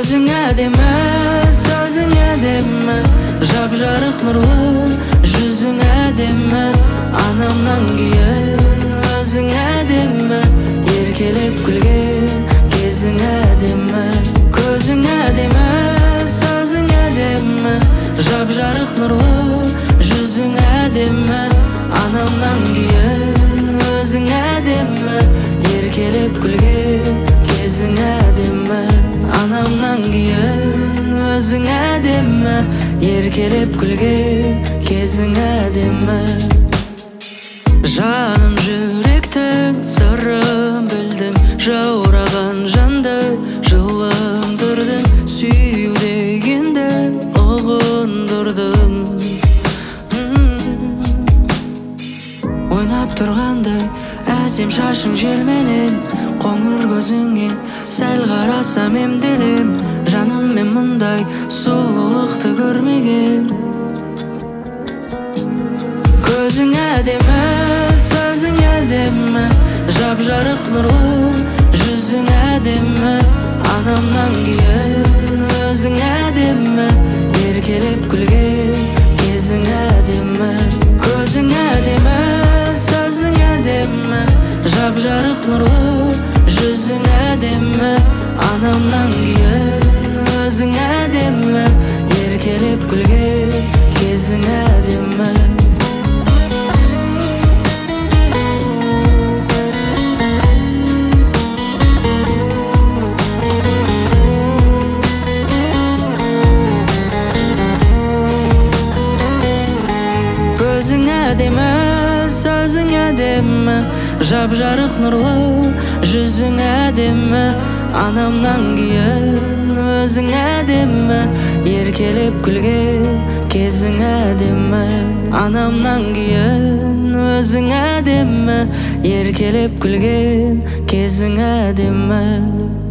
Көзің әдемі, сөзің әдемі, жап-жарық нұрлы, жүзің әдемі. Анамнан кейін өзің әдемі, еркелеп күлген кезің әдемі. Көзің әдемі, сөзің әдемі, жап-жарық нұрлы, жүзің әдемі. Анамнан кейін өзің әдемі, еркелеп күлген кезің әдемі. Анамнан кейін өзің әдемі, еркелеп күлген кезің әдемі. Жаным жүректің сырын білдің, жаураған жанды жылындырдың, сүю дегенді ұғындырдың. Ойнап тұрғандай әсем шашың желменен, қоңыр көзіңе сәл қарасам емделем. Жаным мен мұндай сұлулықты көрмеген. Көзің әдемі, сөзің әдемі, жап-жарық нұрлы, жүзің әдемі. Анамнан кейін өзің әдемі, еркелеп күлген кезің әдемі. Көзің әдемі, сөзің әдемі, жап-жарық нұрлы, жүзің әдемі. Анамнан кейін өзің әдемі, еркелеп күлген кезің әдемі. Көзің әдемі, сөзің әдемі, жап-жарық нұрлы, жүзің әдемі. Анамнан кейін өзің әдемі, еркелеп күлген кезің әдемі. Анамнан кейін өзің әдемі, еркелеп күлген кезің әдемі.